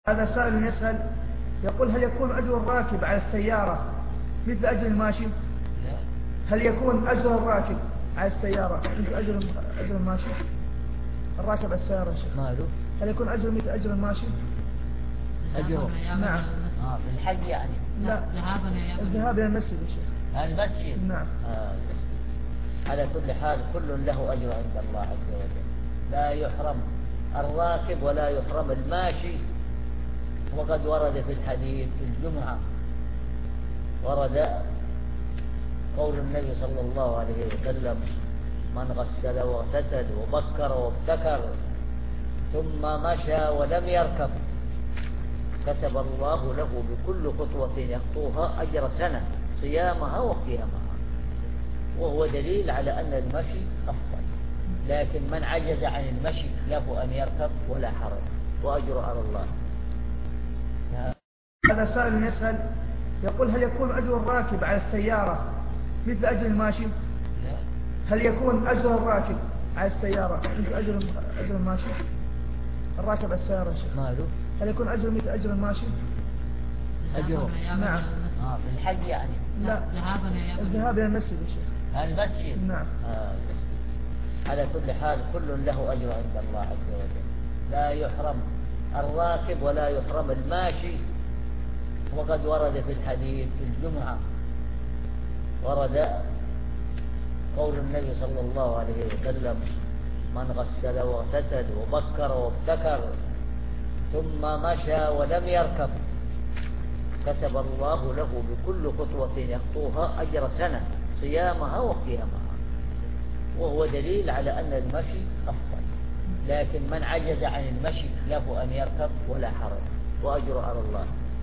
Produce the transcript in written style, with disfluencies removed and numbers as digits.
هذا سائل يسأل يقول: هل يكون أجر الراكب على السيارة مثل أجر الماشي؟ هل يكون أجر الراكب على السيارة مثل أجر الماشي؟ الراكب على السيارة يا شيخ ماله؟ هل يكون أجر مثل أجر الماشي؟ أجره؟ نعم. في الحج يعني؟ لا، الذهاب إلى المسجد يا شيخ. المسجد؟ نعم. على كل حال كل له أجر عند الله عز وجل، لا يحرم الراكب ولا يحرم الماشي. وقد ورد في الحديث في الجمعة ورد قول النبي صلى الله عليه وسلم: من غسل واغتسل وبكر وابتكر ثم مشى ولم يركب كتب الله له بكل خطوة يخطوها أجر سنة صيامها وقيامها. وهو دليل على أن المشي أفضل، لكن من عجز عن المشي له أن يركب ولا حرج، وأجر على الله. هذا سائل يسأل يقول: هل يكون أجر الراكب على السيارة مثل أجر الماشي؟ هل يكون أجر الراكب على السيارة مثل أجر الماشي؟ الراكب على السيارة يا شيخ. ماله؟ هل يكون أجر مثل أجر الماشي؟ أجره؟ نعم. في الحج يعني؟ لا، الذهاب إلى المسجد يا شيخ. المسجد؟ نعم. على كل حال كل له أجر عند الله عز وجل، لا يحرم الراكب ولا يحرم الماشي. وقد ورد في الحديث في الجمعة ورد قول النبي صلى الله عليه وسلم: من غسل واغتسل وبكر وابتكر ثم مشى ولم يركب كتب الله له بكل خطوة يخطوها أجر سنة صيامها وقيامها. وهو دليل على أن المشي أفضل، لكن من عجز عن المشي له أن يركب ولا حرج، وأجر على الله.